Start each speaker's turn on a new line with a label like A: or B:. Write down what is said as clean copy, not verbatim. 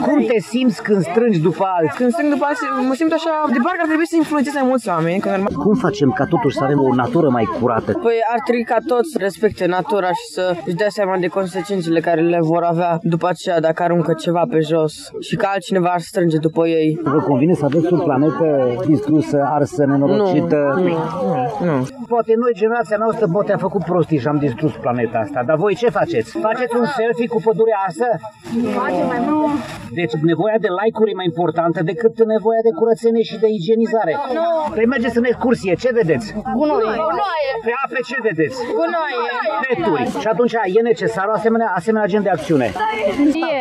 A: Cum te simți când strângi după alții?
B: Când strâng după alții, mă simt așa, de parcă ar trebui să influențeze mai mulți oameni.
A: Cum facem ca totuși să avem o natură mai curată?
B: Păi ar trebui ca toți să respecte natura și să își dea seama de consecințele care le vor avea după aceea dacă aruncă ceva pe jos și că altcineva ar strânge după ei.
A: Vă convine să aveți o planetă distrusă, arsă, nenorocită?
B: Nu.
A: Poate noi, generația noastră, poate a făcut prostii și am distrus planeta asta, dar voi ce faceți? Faceți un selfie cu pădurea arsă?
C: Facem mai mult.
A: Deci nevoia de like-uri e mai importantă decât nevoia de curățenie și de igienizare. Păi mergeți în excursie, ce vedeți?
C: Gunoi.
A: Pe ape ce vedeți?
C: Gunoi.
A: Peturi. Și atunci e necesar o asemenea gen de acțiune.